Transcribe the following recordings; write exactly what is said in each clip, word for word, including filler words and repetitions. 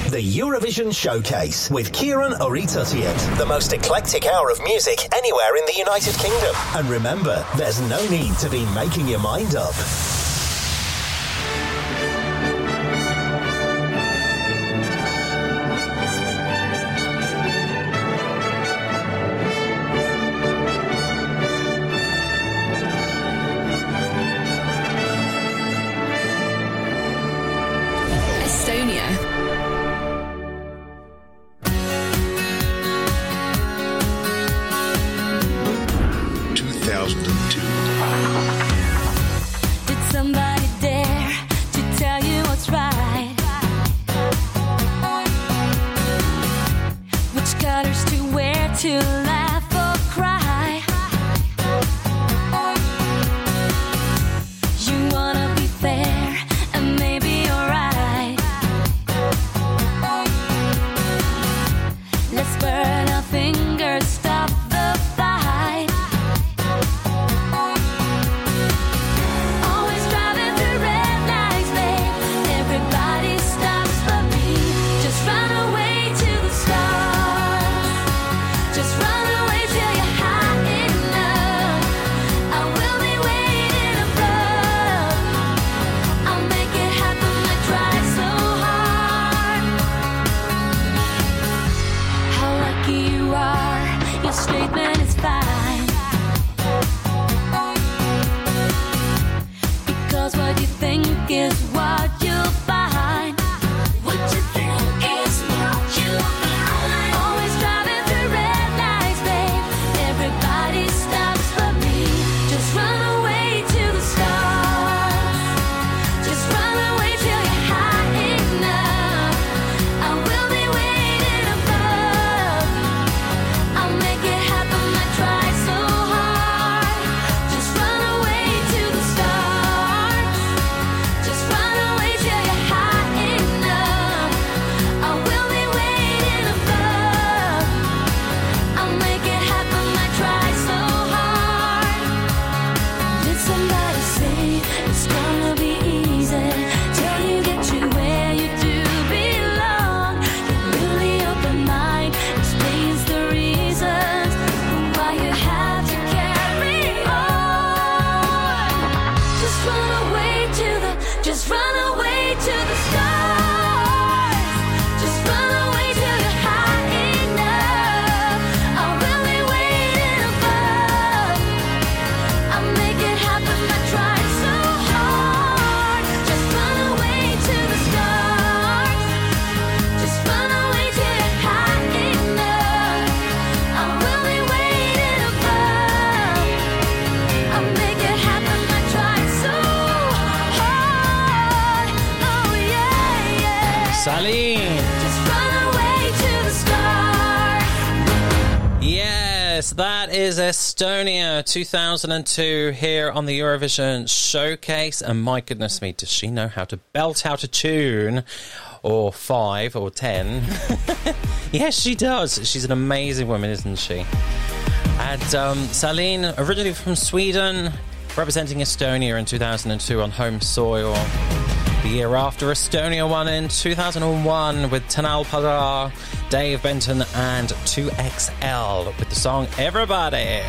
The Eurovision Showcase with Kieran Oritatiet. The most eclectic hour of music anywhere in the United Kingdom. And remember, there's no need to be making your mind up. That is Estonia two thousand two here on the Eurovision Showcase. And my goodness me, does she know how to belt out a tune? Or five or ten. Yes, she does. She's an amazing woman, isn't she? And um, Salin, originally from Sweden, representing Estonia in two thousand two on home soil. The year after, Estonia won in two thousand one with Tanal Padar, Dave Benton and two X L with the song Everybody. Do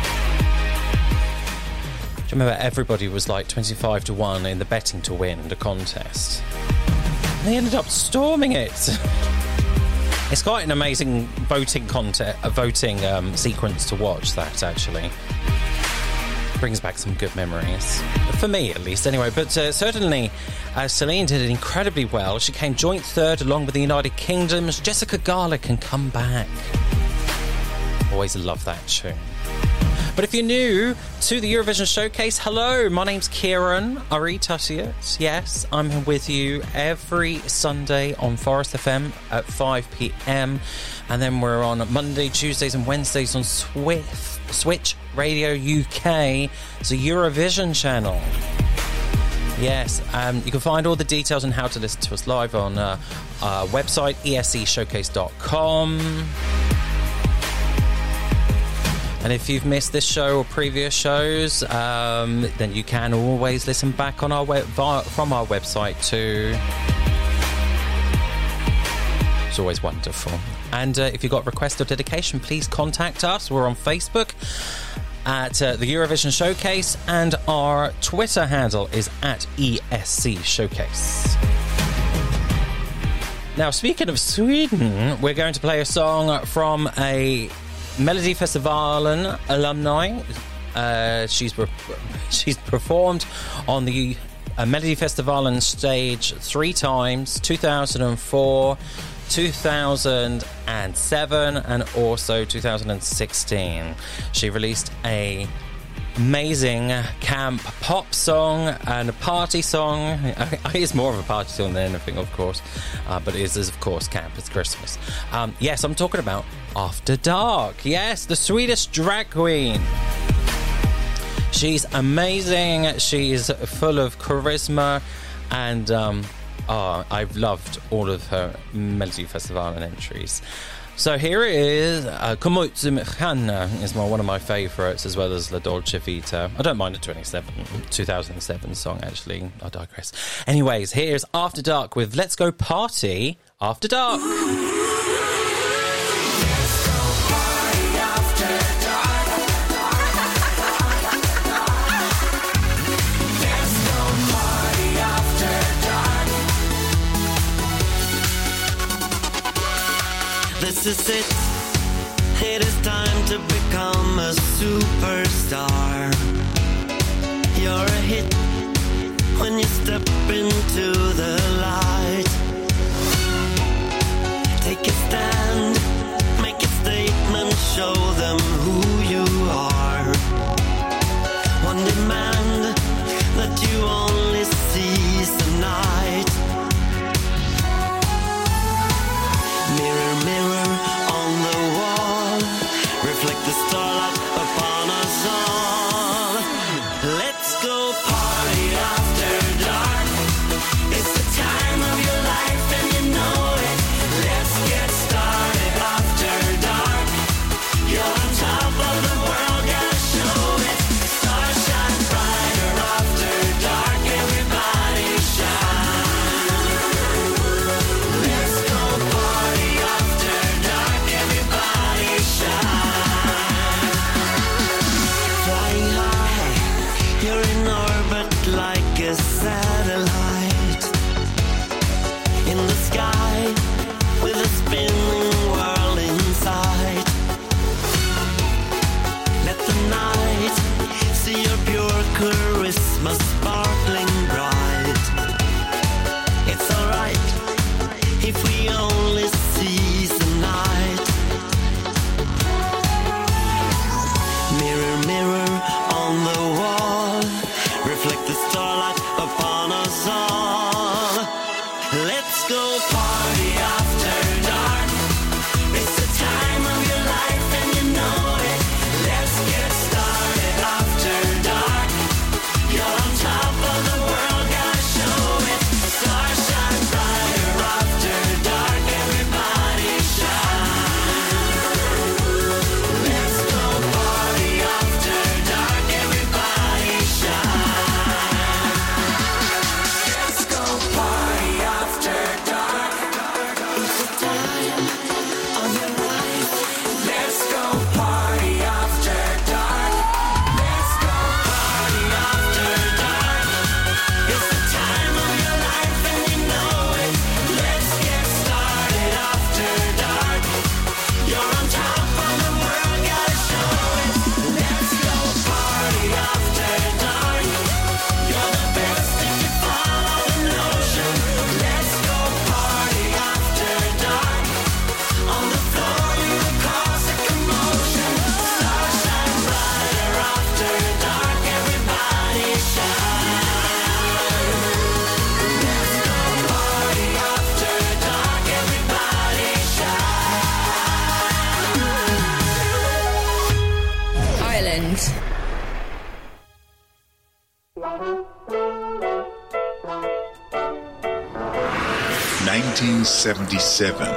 you remember everybody was like twenty-five to one in the betting to win the contest? And they ended up storming it. It's quite an amazing voting contest, a voting um, sequence to watch, that actually. Brings back some good memories. For me, at least, anyway. But uh, certainly, uh, Celine did it incredibly well. She came joint third along with the United Kingdom's Jessica Garlick can come back. Always love that tune. But if you're new to the Eurovision Showcase, hello, my name's Kieran Oritatiet. Yes, I'm with you every Sunday on Forest F M at five p.m. And then we're on Monday, Tuesdays and Wednesdays on Swift. Switch Radio U K, it's a Eurovision channel. Yes, um, you can find all the details on how to listen to us live on uh, our website, e s e showcase dot com. And if you've missed this show or previous shows, um, then you can always listen back on our web- from our website too. It's always wonderful. And uh, if you've got request or dedication, please contact us. We're on Facebook at uh, the Eurovision Showcase, and our Twitter handle is at E S C Showcase. Now, speaking of Sweden, we're going to play a song from a Melodifestivalen alumni. Uh, she's re- she's performed on the uh, Melodifestivalen stage three times: two thousand four, two thousand seven, and also two thousand sixteen. She released a amazing camp pop song and a party song. It's more of a party song than anything, of course, uh, but it is, of course, camp. It's Christmas. Um, yes, I'm talking about After Dark. Yes, the Swedish drag queen. She's amazing. She's full of charisma, and um, oh, I've loved all of her Melodifestivalen entries. So here it is. uh, Kom ut som stjärna is my, one of my favourites, as well as La Dolce Vita. I don't mind the twenty-seven, two thousand seven song, actually. I digress. Anyways, here's After Dark with Let's Go Party After Dark. This is it. It is time to become a superstar. You're a hit when you step into the light. Take a stand, make a statement, show them who you are. One demand that you only seize the night. Mirror, mirror on the wall, reflect the starlight upon us all. Let's go party after dark. It's the time of your life and you know it. Let's get started after dark. You're on top of the world, gotta show it. Stars shine brighter after dark. Everybody shine. Let's go party after dark. Everybody shine. Flying high, you're in orbit like a satellite. In the sky, with a spinning world inside. Let the night see your pure charisma sparkling bright. It's alright if we only seize the night. Mirror, mirror on the wall, reflect the starlight upon us all. Let's go party after dark. It's the time of your life and you know it. Let's get started after dark. You're on top of the world, gotta show it. Stars shine brighter after dark. Everybody shine. Let's go party after dark. Everybody shine. Let's go party after dark. It's the time of your life. Let's go party after dark. Let's go party after dark. It's the time of your life and you know it. Let's get started after dark. You're on top of the world, gotta show it. Let's go party after dark. You're the best if you follow the notion. Let's go party after dark. On the floor you will cause a commotion. Stars shine brighter after dark. Everybody shine. Let's go party after dark. Everybody shine. Ireland. nineteen seventy-seven.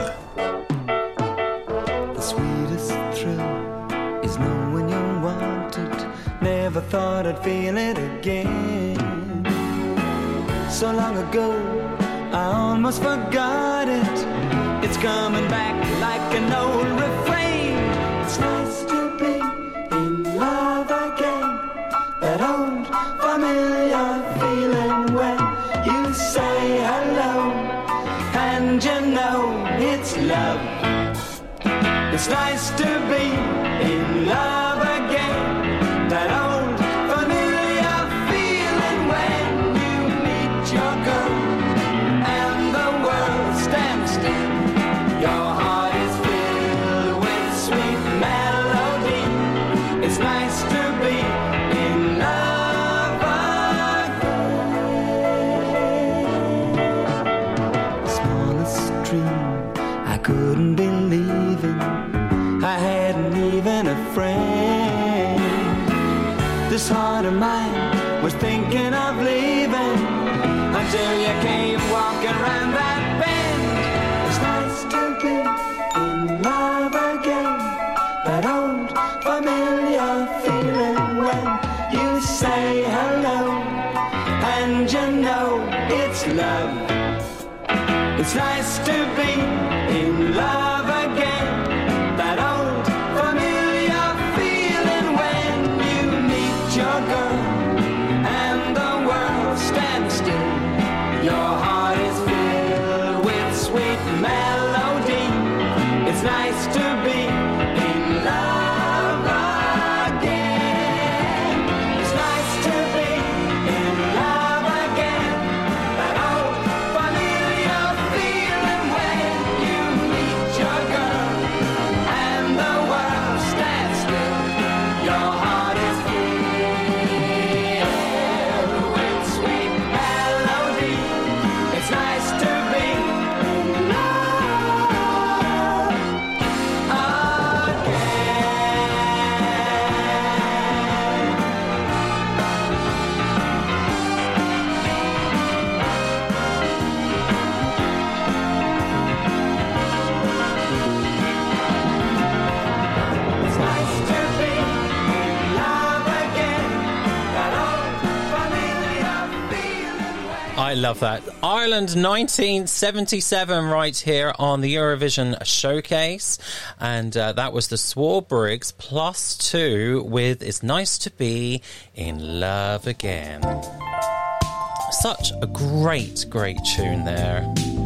The sweetest thrill is knowing you're wanted. Never thought I'd feel it again. So long ago, I almost forgot it. It's coming back like an old refrain. It's nice to be in love again. That old familiar feeling when you say hello and you know it's love. It's nice to be in love again. That old familiar feeling when you meet your girl and the world stands still. Your heart is filled with sweet melody. It's nice to be in love again. Smallest dream I couldn't believe in. I hadn't even a friend. This heart of mine was thinking of leaving until you came walking around that bend. It's nice to be in love again. That old familiar feeling when you say hello and you know it's love. It's nice to be in love again. That old familiar feeling when you meet your girl and the world stands still. Your heart is filled with sweet melody. It's nice to be in love again. It's nice to be in love again. That old familiar feeling when you meet your girl and the world stands still. Your heart is filled with sweet melody. It's nice to be in love again. It's nice to be in love again. That old familiar feeling when I love that. Ireland nineteen seventy-seven right here on the Eurovision Showcase. And uh, that was the Swarbrigs plus two with It's Nice to Be in Love Again. Such a great, great tune there.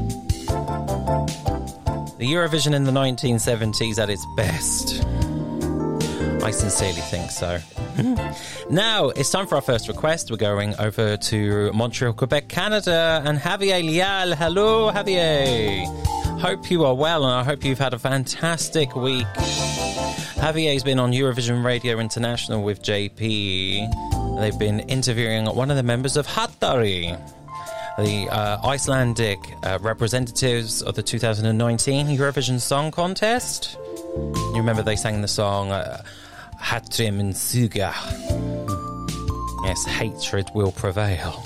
The Eurovision in the nineteen seventies at its best. I sincerely think so. Now, it's time for our first request. We're going over to Montreal, Quebec, Canada, and Javier Leal. Hello, Javier. Hope you are well, and I hope you've had a fantastic week. Javier's been on Eurovision Radio International with J P. They've been interviewing one of the members of Hattari, the uh, Icelandic uh, representatives of the two thousand nineteen Eurovision Song Contest. You remember they sang the song uh, Hatrim and Suga. Yes, hatred will prevail.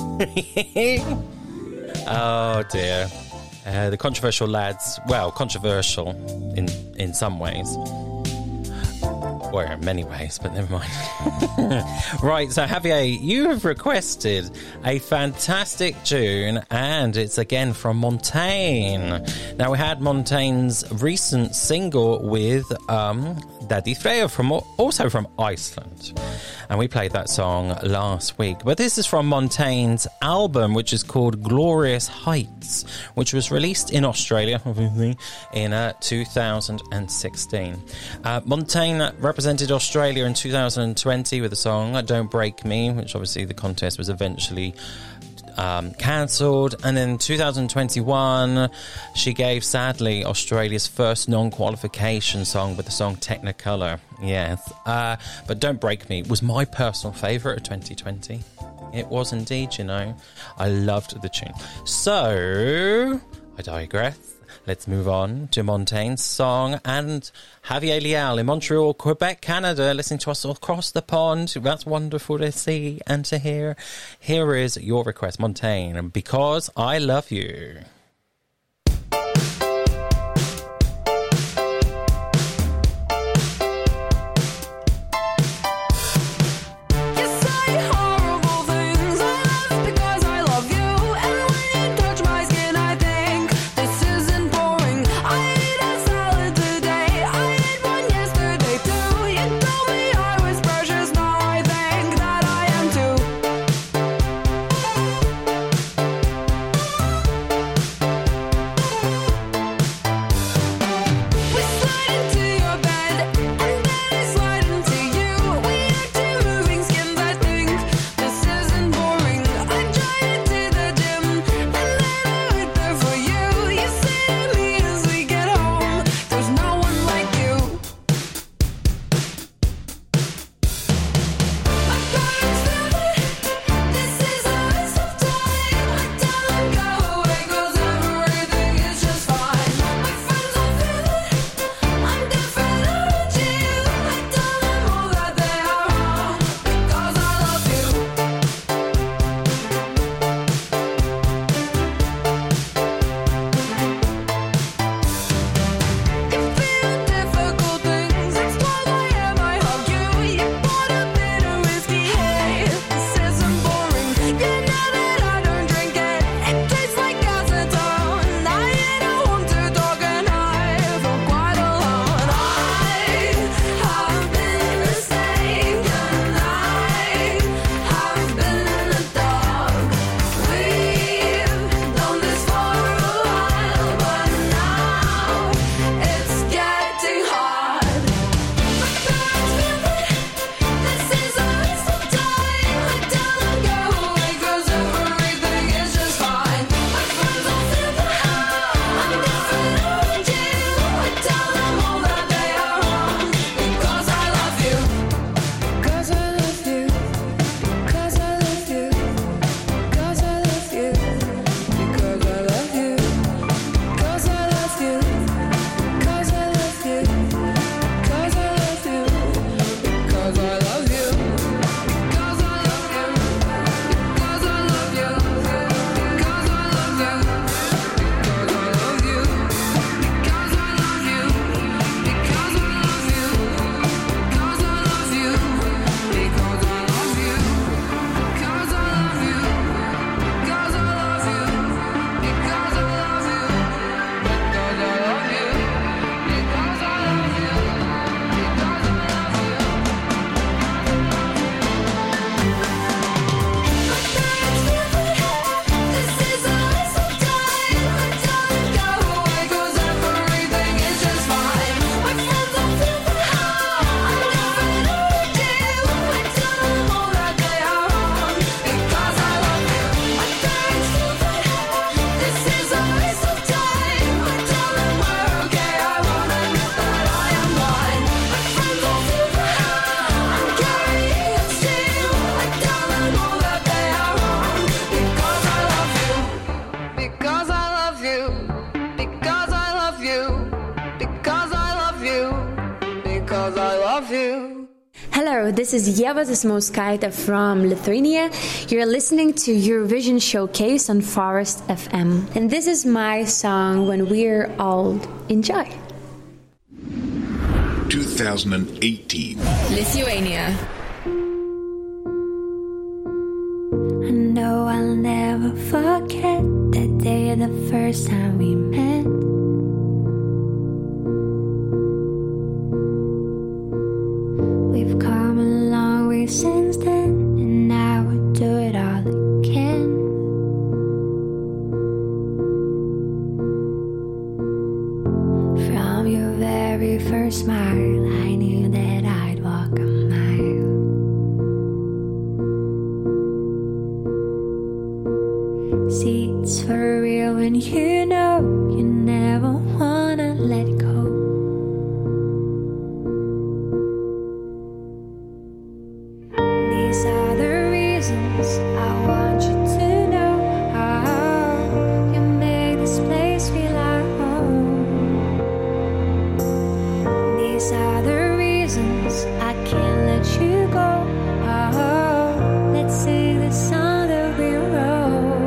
Oh dear. Uh, the controversial lads, well, controversial in, in some ways. Or in many ways, but never mind. Right, so Javier, you have requested a fantastic tune, and it's again from Montaigne. Now, we had Montaigne's recent single with um, Daddy Freyr, from also from Iceland. And we played that song last week. But this is from Montaigne's album, which is called Glorious Heights, which was released in Australia, obviously, in uh, two thousand sixteen. Uh, Montaigne represented Australia in two thousand twenty with the song Don't Break Me, which obviously the contest was eventually Um, cancelled, and in two thousand twenty-one she gave, sadly, Australia's first non-qualification song with the song Technicolor. Yes, uh, but Don't Break Me was my personal favourite of twenty twenty. It was indeed, you know. I loved the tune. So, I digress. Let's move on to Montaigne's song, and Javier Leal in Montreal, Quebec, Canada, listening to us across the pond. That's wonderful to see and to hear. Here is your request, Montaigne, Because I Love You. Because I love you, and when you touch my skin, I think this isn't boring. Hello, this is Ieva Zasmauskaitė from Lithuania. You're listening to Eurovision Showcase on Forest F M. And this is my song, When We're Old. Enjoy. twenty eighteen. Lithuania. I know I'll never forget that day, the first time we met. We've come a long way since then, and I would do it all again. From your very first smile, I knew that I'd walk a mile. See, it's for real when you know you never wanna let go. These are the reasons I want you to know. Oh, you make this place feel like home. These are the reasons I can't let you go. Oh, let's sing this song that we wrote.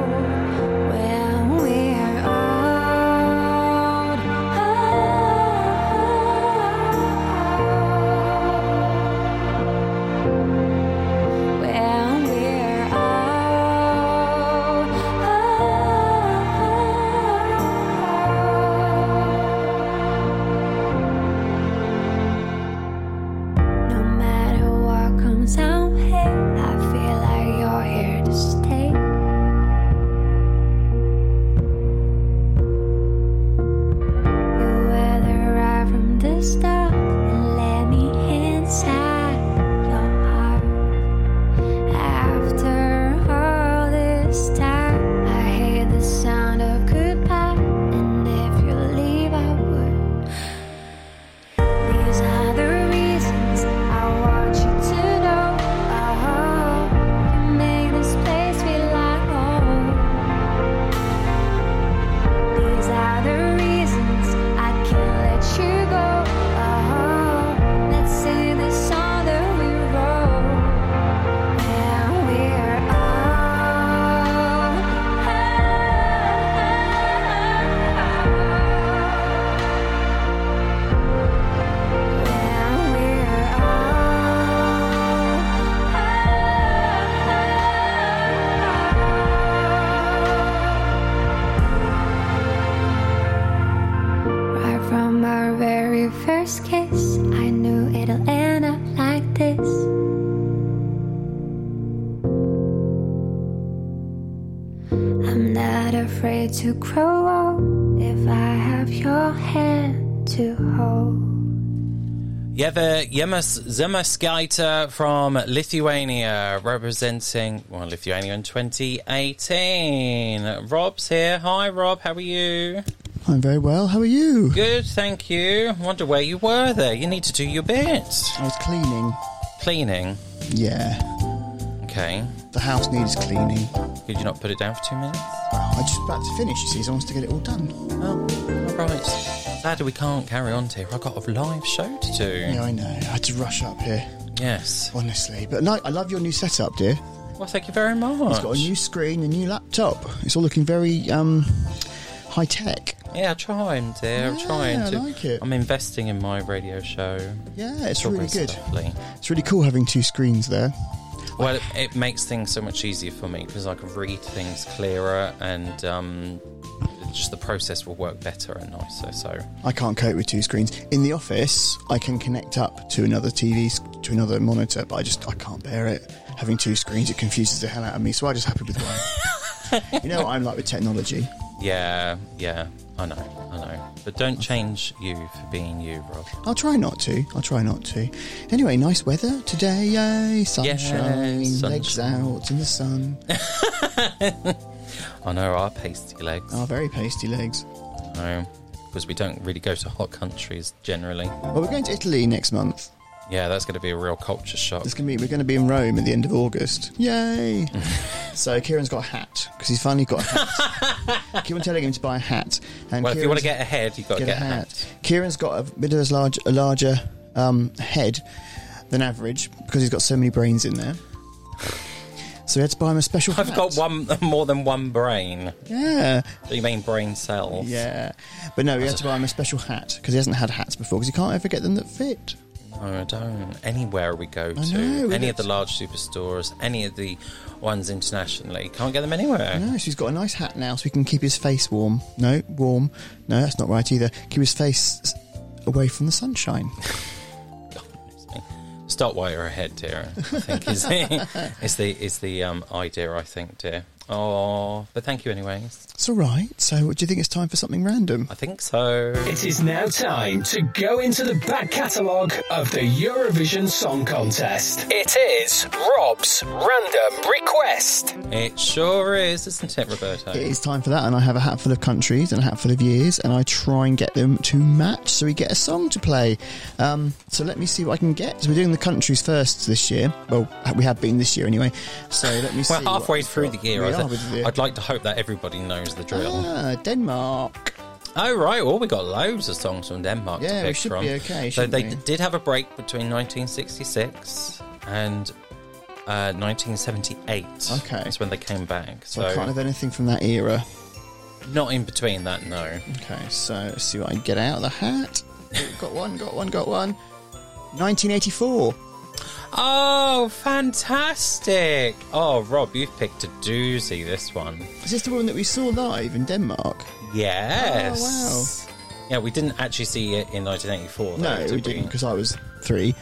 To grow old if I have your hand to hold. Ieva Zasmauskaitė from Lithuania, representing well Lithuania in twenty eighteen. Rob's here. Hi, Rob. How are you? I'm very well. How are you? Good, thank you. I wonder where you were there. You need to do your bit. I was cleaning. Cleaning? Yeah. Okay. The house needs cleaning. Could you not put it down for two minutes? Well, I just about to finish, you see, so I want to get it all done. Oh, all right. Sadly, we can't carry on here. I've got a live show to do. Yeah, I know. I had to rush up here. Yes. Honestly. But no, I love your new setup, dear. Well, thank you very much. It's got a new screen, a new laptop. It's all looking very um, high-tech. Yeah, I'm trying, dear. Yeah, I'm trying to. I like it. I'm investing in my radio show. Yeah, it's, it's really good. Lovely. It's really cool having two screens there. Well, it, it makes things so much easier for me because I can read things clearer and um, just the process will work better and nicer. So I can't cope with two screens. In the office, I can connect up to another T V, to another monitor, but I just I can't bear it. Having two screens, it confuses the hell out of me, so I just happy with one. You know what I'm like with technology. Yeah, yeah, I know, I know. But don't change you for being you, Rob. I'll try not to. I'll try not to. Anyway, nice weather today, yay. Sunshine, yeah, legs out in the sun. I know, our pasty legs. Our very pasty legs. No, because we don't really go to hot countries generally. Well, we're going to Italy next month. Yeah, that's going to be a real culture shock. It's going to be, we're going to be in Rome at the end of August. Yay! So Kieran's got a hat, because he's finally got a hat. Keep on telling him to buy a hat. And well, Kieran's, if you want to get ahead, you've got to get a hat. hat. Kieran's got a bit of a, large, a larger um, head, than average because he's got so many brains in there. So we had to buy him a special I've hat. got one more than one brain. Yeah. Do you mean brain cells? Yeah. But no, we had to buy him a special hat because he hasn't had hats before because he can't ever get them that fit. No, I don't. Anywhere we go I to, know, we any get- of the large superstores, any of the ones internationally, can't get them anywhere. No, so he's got a nice hat now so he can keep his face warm. No, warm. No, that's not right either. Keep his face s- away from the sunshine. Start while you're ahead, dear. I think is the is the is the um, idea. I think, dear. Oh, but thank you anyways. It's all right. So, do you think it's time for something random? I think so. It is now time to go into the back catalogue of the Eurovision Song Contest. It is Rob's Random Request. It sure is, isn't it, Roberto? It is time for that, and I have a hat full of countries and a hat full of years, and I try and get them to match so we get a song to play. Um, so let me see what I can get. So we're doing the countries first this year. Well, we have been this year anyway. So let me see. We're halfway what through I've the got. year. We I are th- with the year. I'd like to hope that everybody knows the drill. Ah, Denmark. Oh, right. Well, we got loads of songs from Denmark Yeah, to we pick should from. be okay, So shouldn't they we? d- did have a break between nineteen sixty-six and uh, nineteen seventy-eight. Okay. That's when they came back. So, So, I can't have anything from that era. not in between that, no. Okay, so let's see what I can get out of the hat. Oh, got one, got one, got one. nineteen eighty-four. Oh, fantastic. Oh, Rob, you've picked a doozy, this one. Is this the one that we saw live in Denmark? Yes. Oh, wow. Yeah, we didn't actually see it in nineteen eighty-four. Though, No, did we didn't because I was three,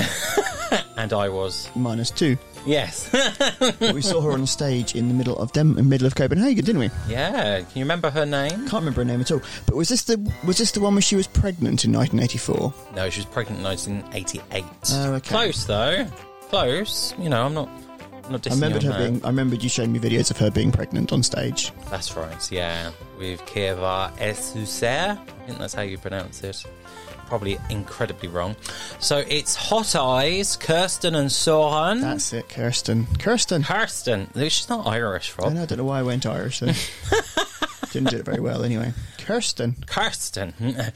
And I was. minus two. Yes. But we saw her on stage in the middle of Dem- in the middle of Copenhagen, didn't we? Yeah. Can you remember her name? Can't remember her name at all. But was this the was this the one where she was pregnant in nineteen eighty-four? No, she was pregnant in nineteen eighty-eight. Oh, okay. Close, though. Close. You know, I'm not, I'm not dissing I remembered you her on that. being. I remembered you showing me videos of her being pregnant on stage. That's right, yeah. With Kieva Esuser. I think that's how you pronounce it. Probably incredibly wrong. So it's Hot Eyes, Kirsten and Soren. That's it, Kirsten. Kirsten. Kirsten. She's not Irish, I, Rob. know, I don't know why I went Irish then. Didn't do it very well anyway. Kirsten. Kirsten.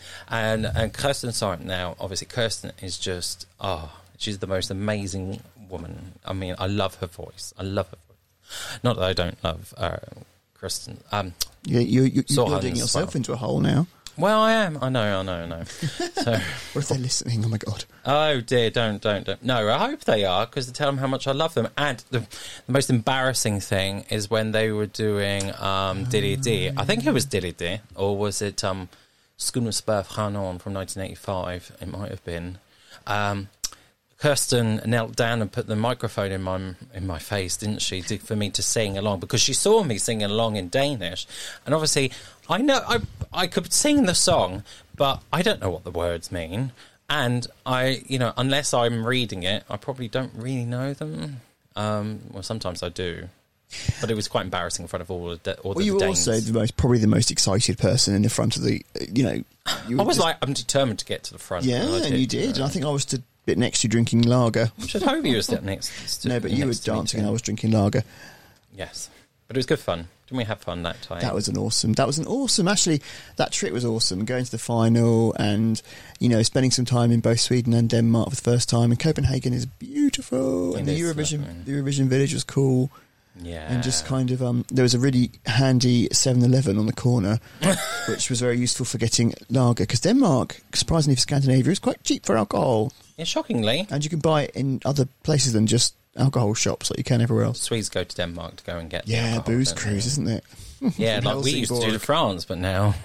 and and Kirsten Soren. Now, obviously, Kirsten is just, oh, she's the most amazing woman. I mean, I love her voice. I love her voice. Not that I don't love uh, Kirsten. Um, You, you, you, you're Soren's digging yourself well. into a hole now. well, I am. I know, I know, I know. So, What if they're listening? Oh my god. oh dear, don't, don't, don't. No, I hope they are, because they tell them how much I love them. And the, the most embarrassing thing is when they were doing um, Dilly Dee. I think it was Dilly Dee, or was it um, Skoenensberg Hanon from nineteen eighty-five? It might have been. Um, Kirsten knelt down and put the microphone in my in my face, didn't she, to, for me to sing along, because she saw me singing along in Danish, and obviously I know I I could sing the song, but I don't know what the words mean, and I you know unless I'm reading it, I probably don't really know them. Um, well, sometimes I do, but it was quite embarrassing in front of all of the, all Well, the you were Danes. also the most, probably the most excited person in the front of the, you know. You I were was just- like, I'm determined to get to the front. yeah, I and you did. uh, And I think I was stood a bit next to you drinking lager. I should hope you were sitting next. to- No, but you were next to me dancing too. and I was drinking lager. Yes, but it was good fun. Didn't we have fun that time? That was an awesome. That was an awesome. Actually, that trip was awesome. Going to the final and you know spending some time in both Sweden and Denmark for the first time. And Copenhagen is beautiful. It and the is Eurovision, lovely. the Eurovision village was cool. Yeah, And just kind of um, there was a really handy seven eleven on the corner, which was very useful for getting lager because Denmark, surprisingly for Scandinavia, is quite cheap for alcohol, yeah, shockingly, and you can buy it in other places than just alcohol shops like you can everywhere else. Swedes go to Denmark to go and get the Yeah, alcohol, booze don't cruise, they? isn't it? Yeah, From like we used to do to Helsingborg. France, but now.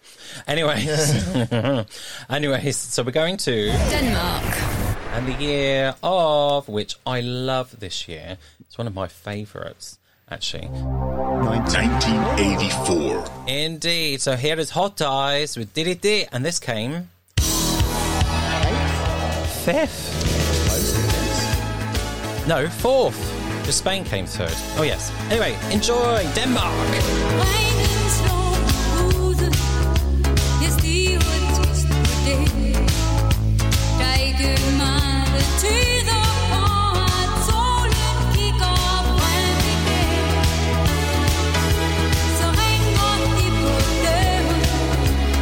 Anyways, anyways, so we're going to Denmark. and the year of which I love this year. It's one of my favourites, actually. nineteen eighty-four. Indeed. So here is Hot Eyes with Diddy Dee, and this came fifth. No, fourth. Because Spain came third. Oh yes. Anyway, enjoy Denmark.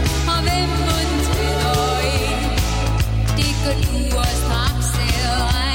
Du og straks ser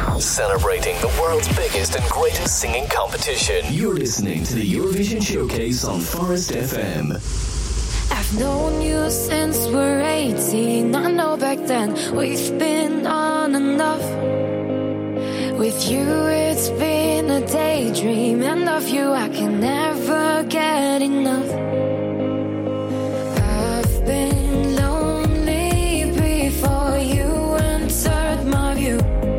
Celebrating the world's biggest and greatest singing competition. You're listening to the Eurovision Showcase on Forest F M. I've known you since we're eighteen. I know back then we've been on and off. With you it's been a daydream, and of you I can never get enough. I've been lonely before you entered my view.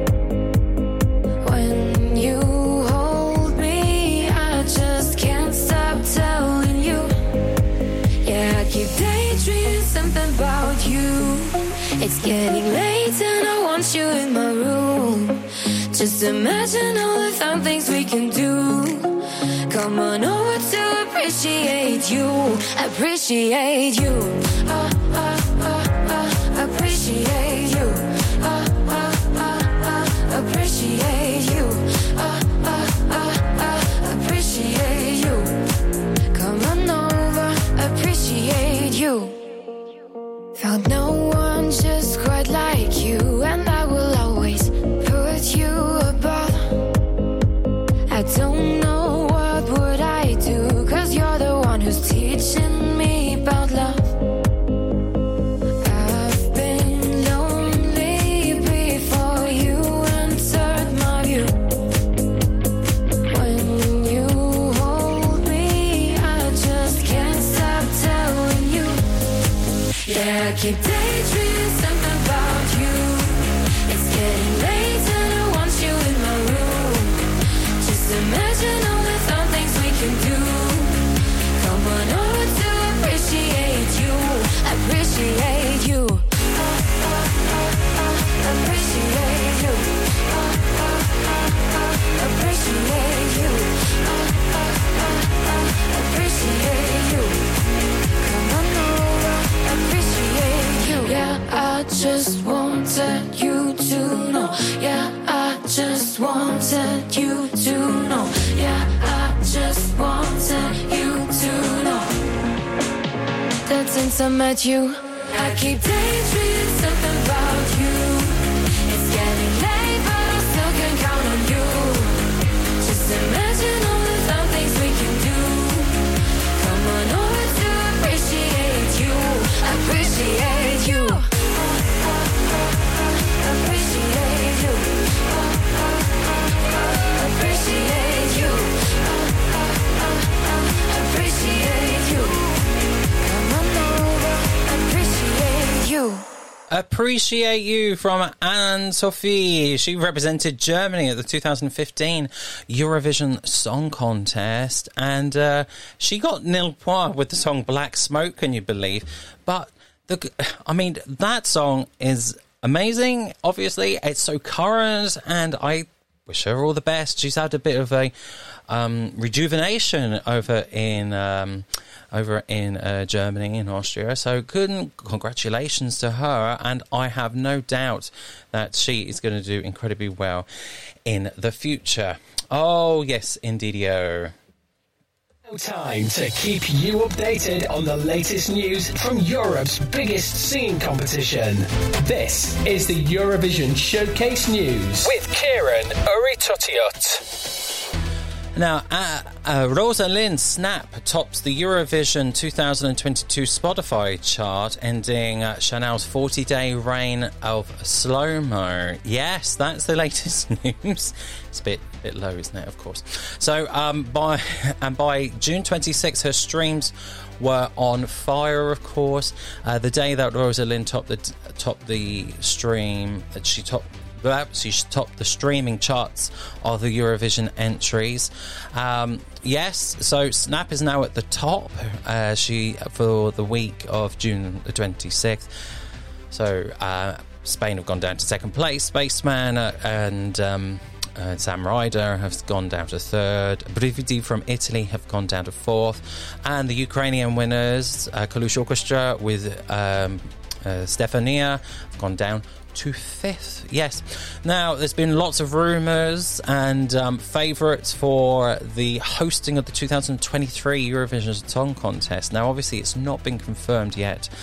When you hold me, I just can't stop telling you. Yeah, I keep daydreaming something about you. It's getting late and I want you in my room. Just imagine all the fun things we can do. Come on over to appreciate you. Appreciate you. Uh, uh, uh, uh, appreciate you. Uh, uh, uh, uh, appreciate you. Uh, uh, uh, uh, appreciate you. Come on over, appreciate you. Found no one just quite like you, and I will always put you above. I don't know what would I do, 'cause you're the one who's teaching me about love. I've been lonely before you entered my view. When you hold me, I just can't stop telling you. Yeah, I keep daydreaming something about you. It's getting late and I want you in my room. Just imagine all the fun things we can do. Come on over to appreciate you. Appreciate you. Uh, uh, uh, uh, appreciate you. Uh, uh, uh, uh, appreciate you. Uh, uh, uh, uh, appreciate you. Come on over, appreciate you. Yeah, I just wanted you to know. Yeah, I just wanted you to know. Yeah, I just wanted you to know that since I met you, I keep daydreaming something about you. It's getting late, but I still can count on you. Just imagine all the fun things we can do. Come on over to appreciate you. Appreciate you. Appreciate you. Appreciate you. Appreciate you. Come on over, appreciate you. Appreciate You from Anne-Sophie. She represented Germany at the two thousand fifteen Eurovision Song Contest, and uh, she got nil point with the song Black Smoke, can you believe? But, the, I mean, that song is amazing, obviously. It's so current, and I wish her all the best. She's had a bit of a um, rejuvenation over in um, over in uh, Germany, in Austria. So good, congratulations to her, and I have no doubt that she is going to do incredibly well in the future. Oh, yes, indeedio. Time to keep you updated on the latest news from Europe's biggest singing competition. This is the Eurovision Showcase News with Kieran Uritotiot. Now, uh, uh, Rosalind Snap tops the Eurovision two thousand twenty-two Spotify chart, ending uh, Chanel's forty-day reign of slow-mo. Yes, that's the latest news. It's a bit, bit low, isn't it? Of course. So, um, by and by June twenty-sixth, her streams were on fire. Of course, uh, the day that Rosalind topped the topped the stream, that she topped. She topped the streaming charts of the Eurovision entries. Um, yes, so Snap is now at the top. Uh, she for the week of June the twenty-sixth. So uh, Spain have gone down to second place. Spaceman uh, and um, uh, Sam Ryder have gone down to third. Brividi from Italy have gone down to fourth, and the Ukrainian winners, uh, Kalush Orchestra with um, uh, Stefania, have gone down to fifth. Yes. Now, there's been lots of rumours and um, favourites for the hosting of the two thousand twenty-three Eurovision Song Contest. Now, obviously, it's not been confirmed yet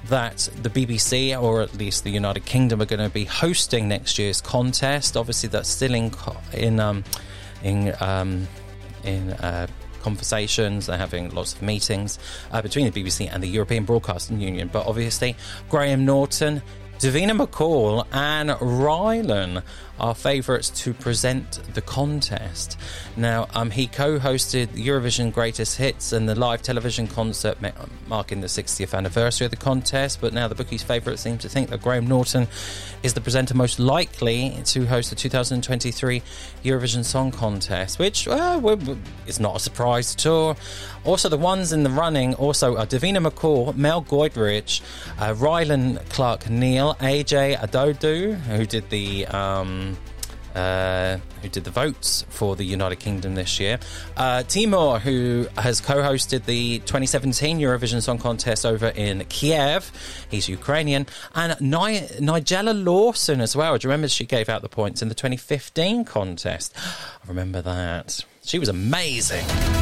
that the B B C, or at least the United Kingdom, are going to be hosting next year's contest. Obviously, that's still in in um, in um, in uh, conversations. They're having lots of meetings uh, between the B B C and the European Broadcasting Union. But obviously, Graham Norton, Davina McCall and Rylan are favourites to present the contest. Now, um, he co-hosted the Eurovision Greatest Hits and the live television concert marking the sixtieth anniversary of the contest, but now the bookies' favourites seem to think that Graham Norton is the presenter most likely to host the two thousand twenty-three Eurovision Song Contest, which well, is not a surprise at all. Also, the ones in the running also are Davina McCall, Mel Goodrich, uh, Rylan Clark-Neal, A J Adodu, who did the um, uh, who did the votes for the United Kingdom this year, uh, Timur, who has co-hosted the twenty seventeen Eurovision Song Contest over in Kiev. He's Ukrainian, and Ni- Nigella Lawson as well. Do you remember she gave out the points in the twenty fifteen contest? I remember that. She was amazing.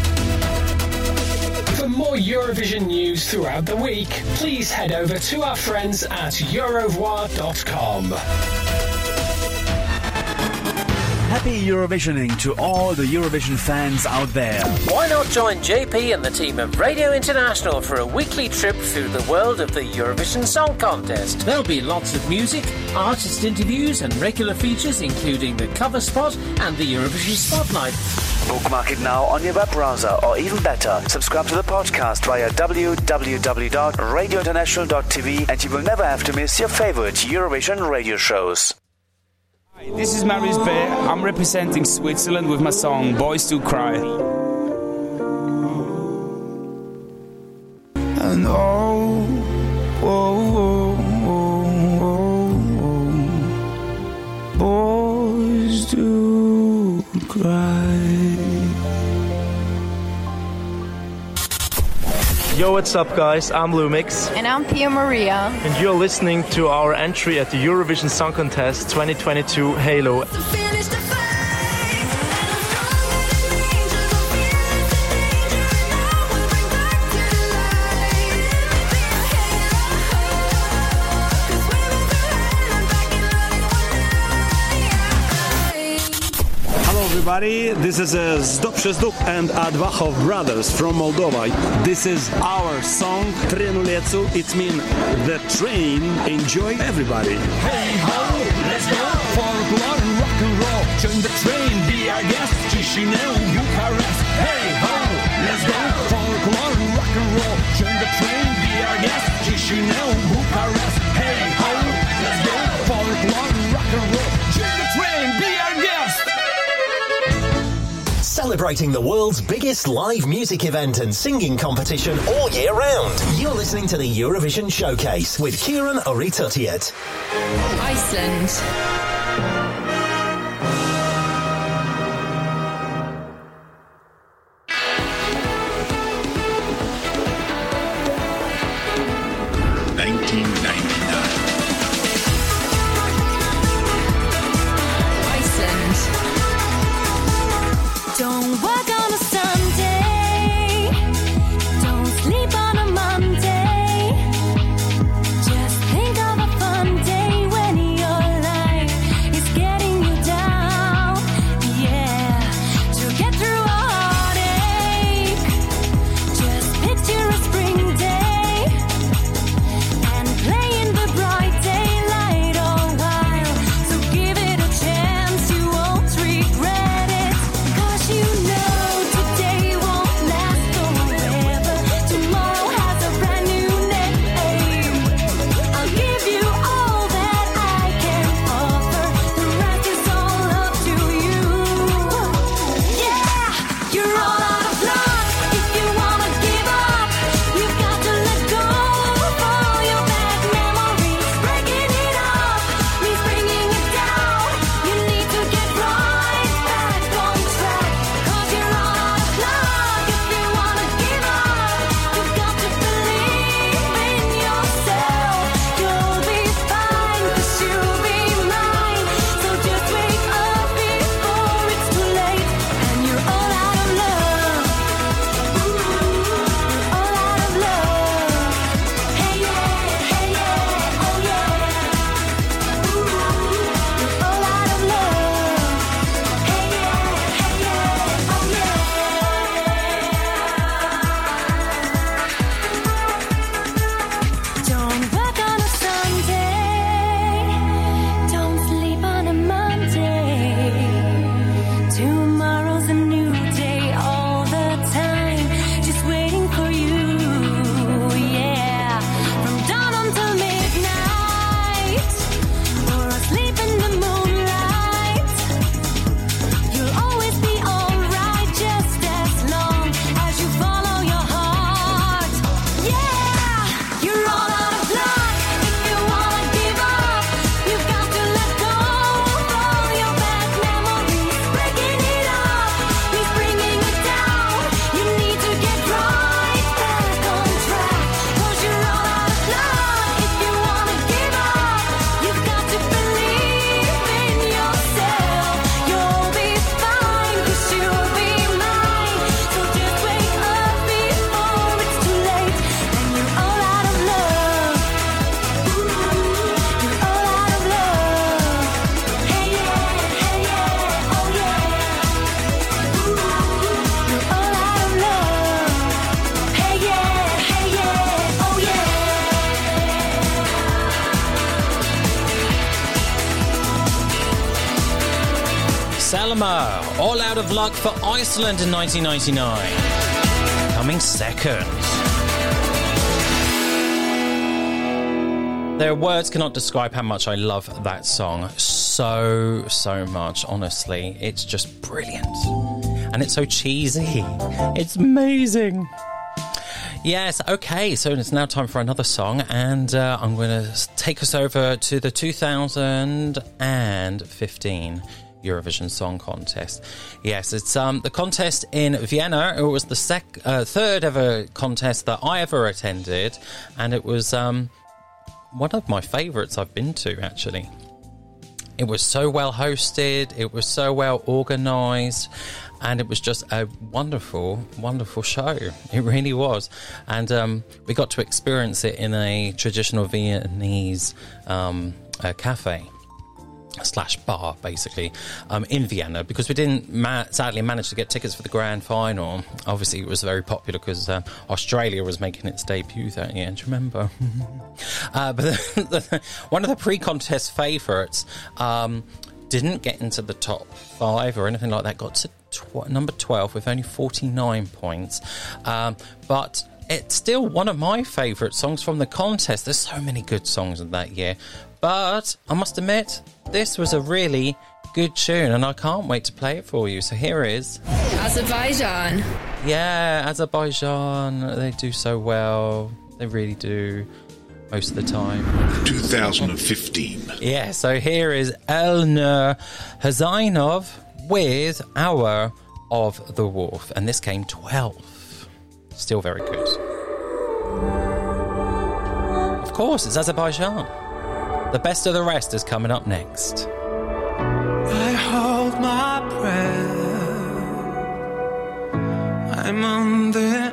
For more Eurovision news throughout the week, please head over to our friends at Eurovoix dot com. Happy Eurovisioning to all the Eurovision fans out there. Why not join J P and the team of Radio International for a weekly trip through the world of the Eurovision Song Contest? There'll be lots of music, artist interviews and regular features including the cover spot and the Eurovision Spotlight. Bookmark it now on your web browser, or even better, subscribe to the podcast via w w w dot radio international dot t v and you will never have to miss your favorite Eurovision radio shows. Hi, this is Marius Bear. I'm representing Switzerland with my song Boys Do Cry. And oh, oh, oh, oh, oh, boys do cry. Yo, what's up, guys? I'm Lumix. And I'm Pia Maria. And you're listening to our entry at the Eurovision Song Contest twenty twenty-two Halo. Everybody, this is uh, Zdop Shesdup and Advachov brothers from Moldova. This is our song Trenulețu. It means the train. Enjoy, everybody. Hey ho, let's go folklore and rock and roll. Join the train, be our guest. Chisinau, Bucharest. Hey ho, let's go folklore and rock and roll. Join the train, be our guest. Chisinau, Bucharest. Hey ho, let's go folklore and rock and roll. Join the train, be our guest. Celebrating the world's biggest live music event and singing competition all year round. You're listening to the Eurovision Showcase with Kieran Oritutiet. Iceland. nineteen ninety-nine. Iceland. Don't work on a Sunday. Don't sleep on a Monday. Just think of a fun day when you're alive. Selma, All Out of Luck for Iceland in nineteen ninety-nine. Coming second. Their words cannot describe how much I love that song. So, so much, honestly. It's just brilliant. And it's so cheesy. It's amazing. Yes, okay, so it's now time for another song, and uh, I'm going to take us over to the two thousand fifteen Eurovision Song Contest. Yes, it's um, the contest in Vienna. It was the sec- uh, third ever contest that I ever attended, and it was um, one of my favourites I've been to, actually. It was so well hosted, it was so well organised, and it was just a wonderful, wonderful show. It really was. And um, we got to experience it in a traditional Viennese um, uh, cafe slash bar, basically, um, in Vienna, because we didn't ma- sadly manage to get tickets for the grand final. Obviously, it was very popular because uh, Australia was making its debut that year. Do you remember? uh, but the, the, one of the pre-contest favourites um, didn't get into the top five or anything like that. Got to tw- number twelve with only forty-nine points. Um, but it's still one of my favourite songs from the contest. There's so many good songs in that year. But I must admit, this was a really good tune, and I can't wait to play it for you. So here is Azerbaijan. Yeah, Azerbaijan. They do so well. They really do, most of the time. two thousand fifteen. Yeah, so here is Elnur Hazainov with Hour of the Wolf. And this came twelfth. Still very good. Of course, it's Azerbaijan. The best of the rest is coming up next. I hold my breath. I'm on the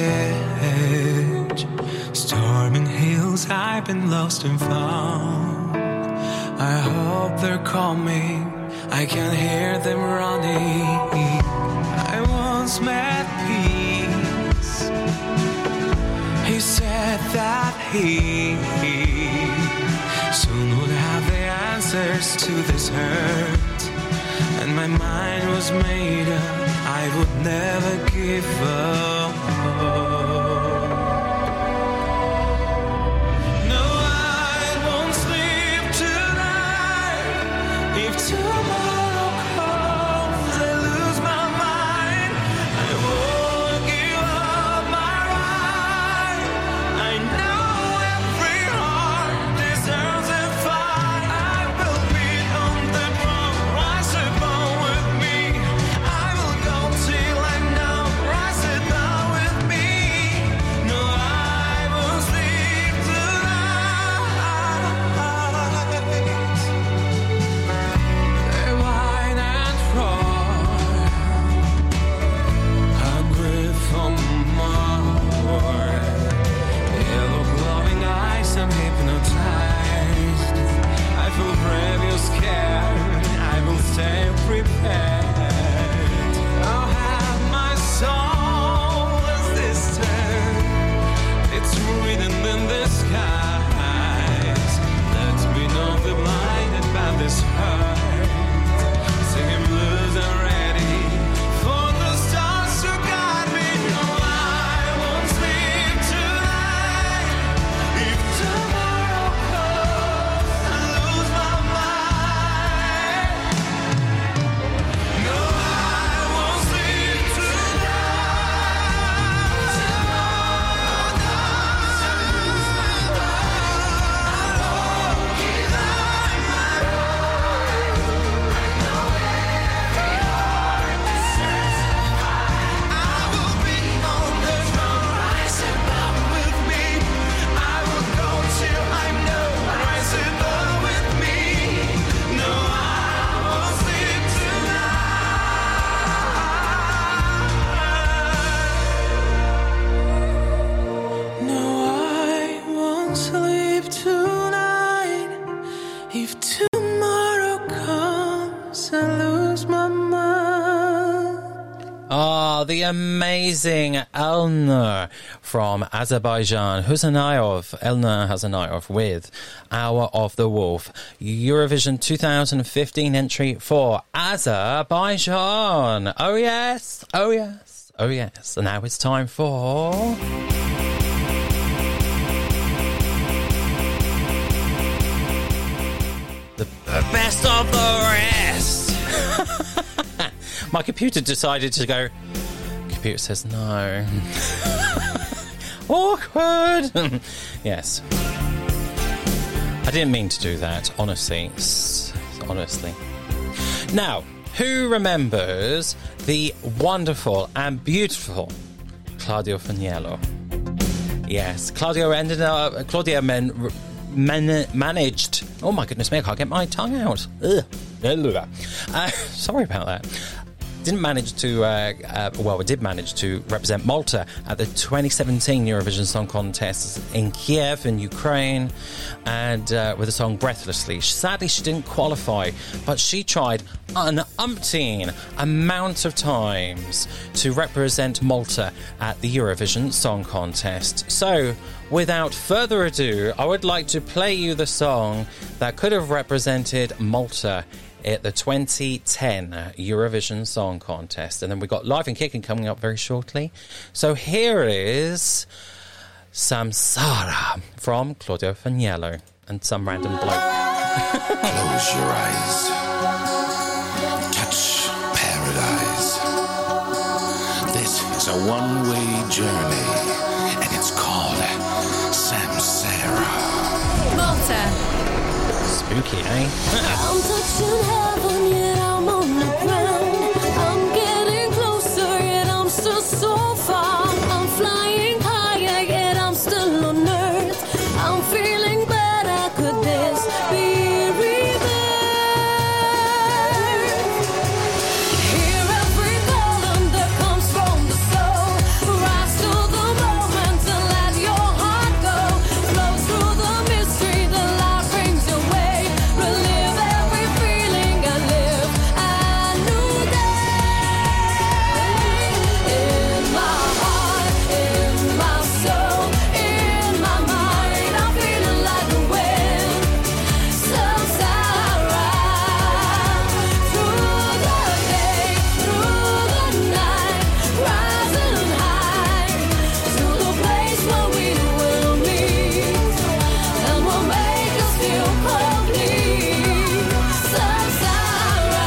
edge. Storming hills, I've been lost and found. I hope they're coming. I can hear them running. I once met peace. He said that he soon would have the answers to this hurt. And my mind was made up, I would never give up. No, I won't sleep tonight. If tomorrow comes, I lose my mind. I won't give up my right. I know every heart deserves a fight. I will beat on the drum, rise above with me. I will go till I know, rise above with me. are the amazing Elnur from Azerbaijan. Huzanayov, Elnur Huzanayov with Hour of the Wolf. Eurovision twenty fifteen entry for Azerbaijan. Oh yes, oh yes, oh yes. And now it's time for... the best of the rest. My computer decided to go... Computer says no. Awkward. Yes. I didn't mean to do that, honestly. Honestly. Now, who remembers the wonderful and beautiful Claudio Faniello? Yes, Claudio ended up... Claudia men, man, managed... Oh my goodness me, I can't get my tongue out. Ugh. Uh, sorry about that. Didn't manage to, uh, uh, well, we did manage to represent Malta at the twenty seventeen Eurovision Song Contest in Kiev in Ukraine, and uh, with the song Breathlessly. Sadly, she didn't qualify, but she tried an umpteen amount of times to represent Malta at the Eurovision Song Contest. So, without further ado, I would like to play you the song that could have represented Malta at the twenty ten Eurovision Song Contest. And then we've got Live and Kicking coming up very shortly. So here is Samsara from Claudio Faniello and some random bloke. Close your eyes. Touch paradise. This is a one-way journey, and it's called Samsara. Malta. Spooky, eh? I'm touching heaven, yet I'm on the ground. I'm getting closer, yet I'm still so far. I'm flying higher, yet I'm still on earth. I'm feeling better, could this be rebirth? Hear every calling that comes from the soul. Rise to the moment and let your heart go. Flow through the mystery, the light brings your way. Relive every feeling I live a new day. In my heart, in my soul, in my mind, I'm feeling like the wind. Samsara. Through the day, through the night, rising high to the place where we will meet and will make us feel complete. Samsara.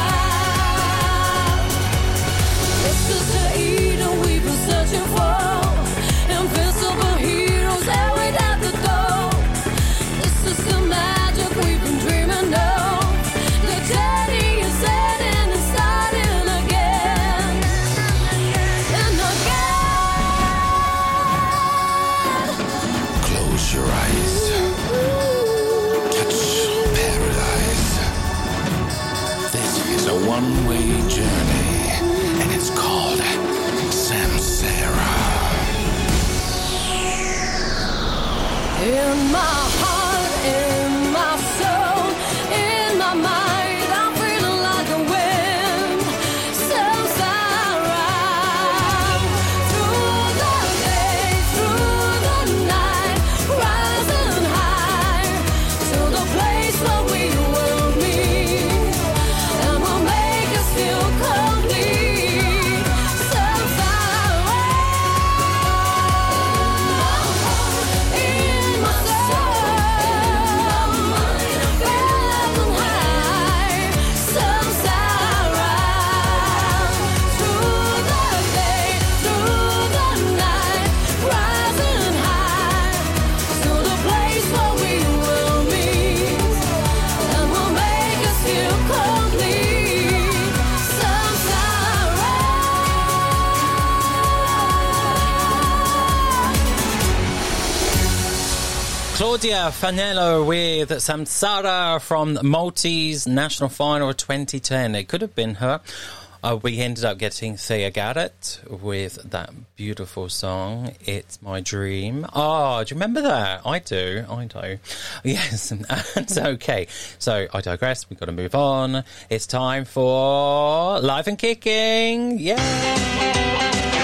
This is the Eden we've been searching for. Invincible heroes that wait at the door. This is the magic we've been dreaming of. The journey is ending and starting again and again. Close your eyes. Touch paradise. This is a one-way journey, and it's called Samsara. In my heart, in my soul, in my mind, I'm feeling like a wind. Samsara. Through the day, through the night, rising high to the place where we will meet and will make us feel complete. Samsara. In my soul, rising high, Samsara. Through the day, through the night, rising high to the place where we will meet and will make us feel complete. Samsara. Claudia Faniello with Samsara from the Maltese National Final twenty ten. It could have been her. Uh, we ended up getting Thea Garrett with that beautiful song, It's My Dream. Oh, do you remember that? I do, I do. Yes, it's okay. So I digress, we've got to move on. It's time for Live and Kicking. Yay!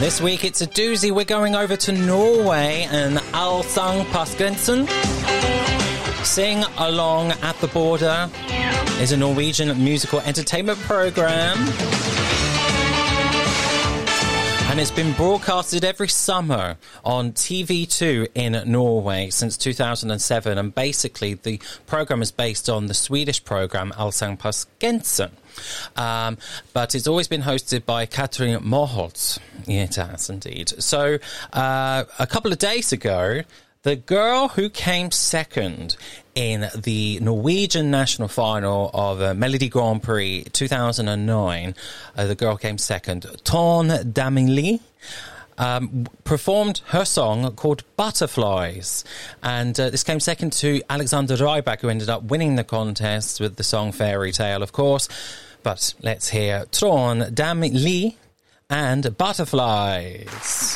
This week it's a doozy. We're going over to Norway and Allsang på grensen. Sing Along at the Border is a Norwegian musical entertainment program. And it's been broadcasted every summer on T V two in Norway since two thousand seven. And basically, the program is based on the Swedish program Allsang på grensen. Um, but it's always been hosted by Katrin Moholt. Yeah, it has indeed. So uh, a couple of days ago, the girl who came second in the Norwegian national final of uh, Melodi Grand Prix two thousand nine, uh, the girl came second, Tone Damli, um, performed her song called Butterflies. And uh, this came second to Alexander Rybak, who ended up winning the contest with the song Fairy Tale, of course. But let's hear Tone Damli and Butterflies.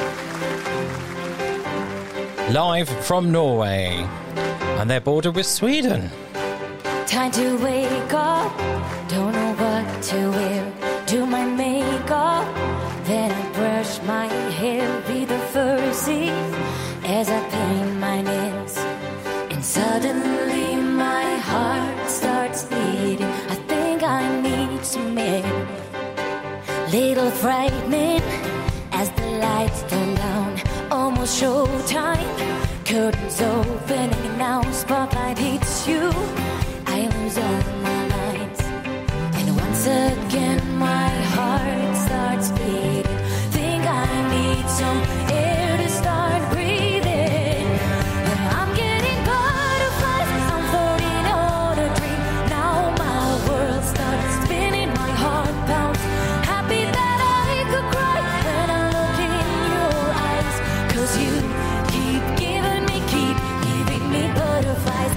Live from Norway on their border with Sweden. Time to wake up, don't know what to wear. Do my makeup, then I brush my hair. Be the first scene as I paint my nails. And suddenly my heart starts beating. I think I need some air. Little frightening as the lights turn down. Almost showtime. Curtains opening and now spotlight hits you. I lose all my lines. And once again my heart starts beating. Think I need some air to start breathing. And I'm getting butterflies. I'm floating on a dream. Now my world starts spinning. My heart pounds. Happy that I could cry when I look in your eyes. Cause you keep giving me, keep giving me butterflies.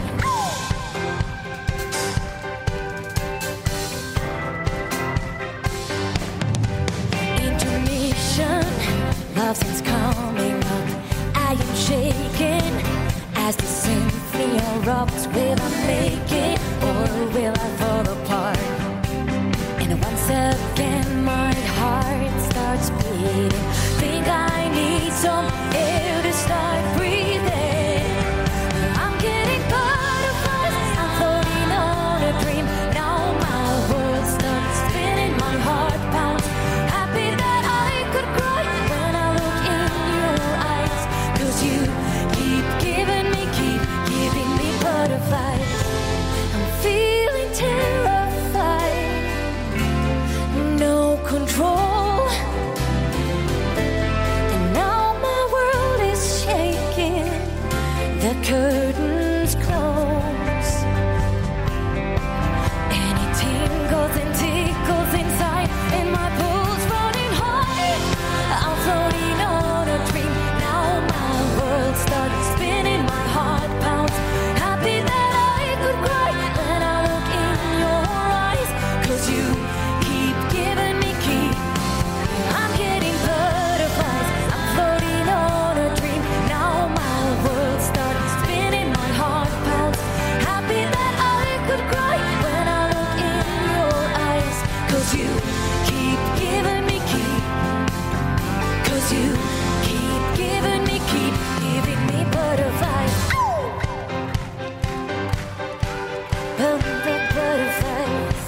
Intermission, love since coming up. I am shaking as the symphony erupts. Will I make it or will I fall apart? And once again my heart starts beating. Think I need some air to start breathing. I'm getting butterflies. I'm floating on a dream. Now my world starts spinning. My heart pounds. Happy that I could cry when I look in your eyes. Cause you keep giving me, keep giving me butterflies. I'm feeling terrified. No control. The curtains close, and it tingles and tickles inside, and my pulse running high. I'm floating on a dream. Now my world starts spinning. My heart pounds. Happy that I could cry when I look in your eyes. Cause you keep giving me, keep. I'm getting butterflies. I'm floating on a dream. Now my world starts. Happy that I could cry when I look in your eyes. Cause you keep giving me, keep. Cause you keep giving me, keep giving me butterflies. Butterflies.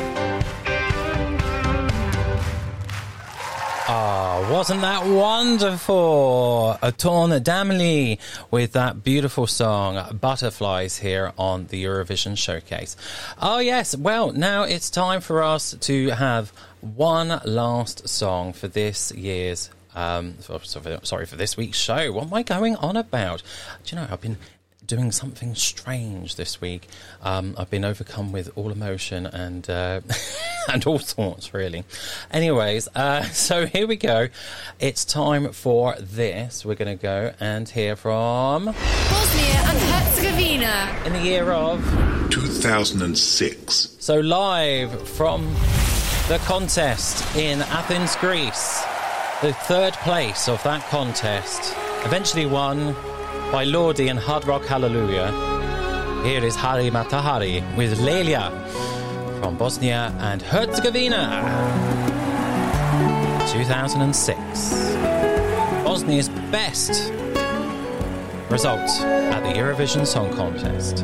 Ah, wasn't that wonderful? Tone Damli with that beautiful song Butterflies here on the Eurovision Showcase. Oh yes, well now it's time for us to have one last song for this year's um sorry for this week's show. What am I going on about? Do you know, I've been doing something strange this week. Um, I've been overcome with all emotion and uh, and all sorts, really. Anyways, uh, so here we go. It's time for this. We're going to go and hear from Bosnia and Herzegovina in the year of two thousand six. So live from the contest in Athens, Greece. The third place of that contest, eventually won by Lordi and Hard Rock Hallelujah. Here is Hari Matahari with Lelia from Bosnia and Herzegovina. two thousand six. Bosnia's best result at the Eurovision Song Contest.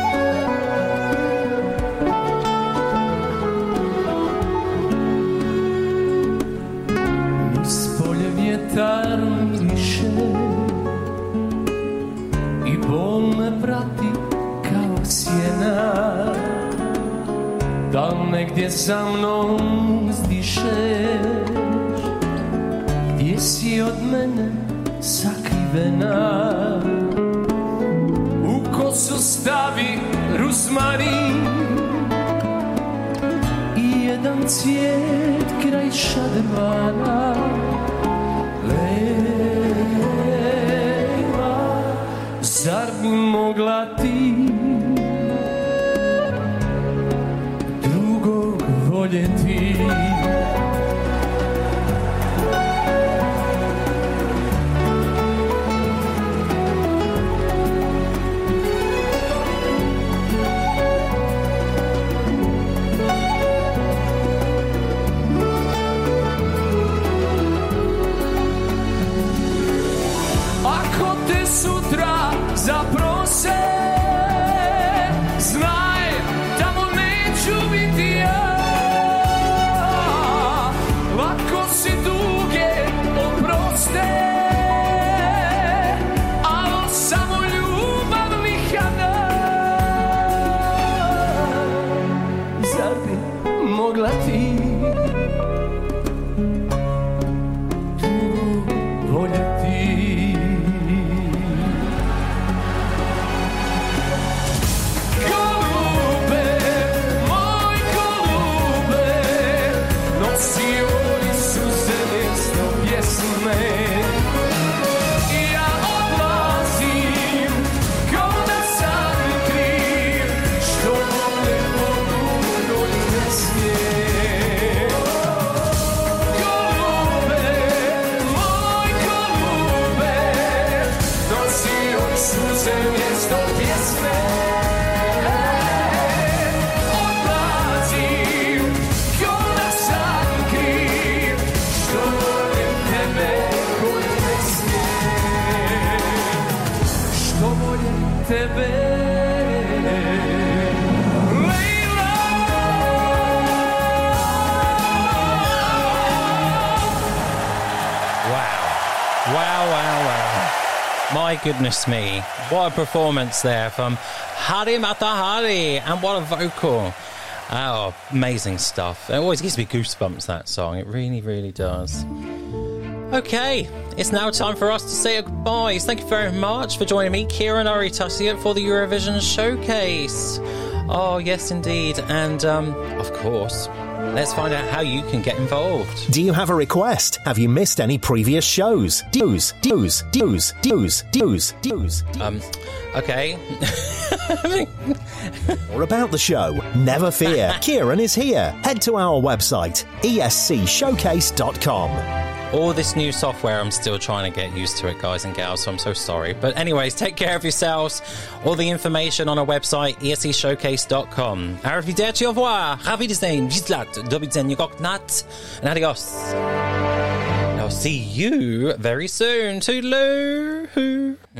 Spolje vjetar miriše I bol me prati kao sjena. Da negdje za mnom zdišeš, gdje si od mene sakrivena. U kosu stavi ruzmarin I jedan cvijet kraj šadrvana. Lejla, zar bi mogla ti drugog voljeti? Sutra zaprose, znaj, tamo neću biti ja. Lako si duge oproste, alo samo ljubav lihana. Zar bi mogla ti drugo voljeti? My goodness me, what a performance there from Hari Matahari, and what a vocal. Oh, amazing stuff. It always gives me goosebumps, that song. It really, really does. Okay, it's now time for us to say goodbyes. Thank you very much for joining me, Kieran Aritasiat, for the Eurovision Showcase. Oh, yes, indeed. And, um, of course, let's find out how you can get involved. Do you have a request? Have you missed any previous shows? Dues, dues, dues, dues, dues, dues. Um, okay. Or about the show? Never fear. Kieran is here. Head to our website, e s c showcase dot com. All this new software, I'm still trying to get used to it, guys and gals, so I'm so sorry. But anyways, take care of yourselves. All the information on our website, e s c showcase dot com. Arrivederci, au revoir. Ravi de sein, Gislat, Dobidzen, Yogoknat, and adios. I'll see you very soon. Toodaloo.